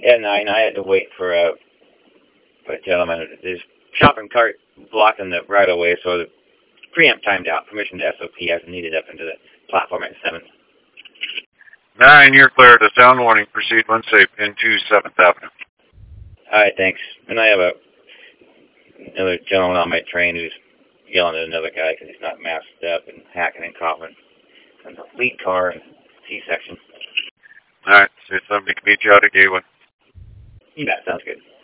Yeah, 9. I had to wait for a gentleman. His shopping cart blocking the right of way, so the preamp timed out. Permission to SOP hasn't needed up into the platform at 7. 9, you're clear to sound warning. Proceed when safe into 7th Avenue. All right, thanks. And I have another gentleman on my train who's yelling at another guy because he's not masked up and hacking and coughing. And the lead car and C-section. All right, so somebody can meet you out at Gateway. Yeah, sounds good.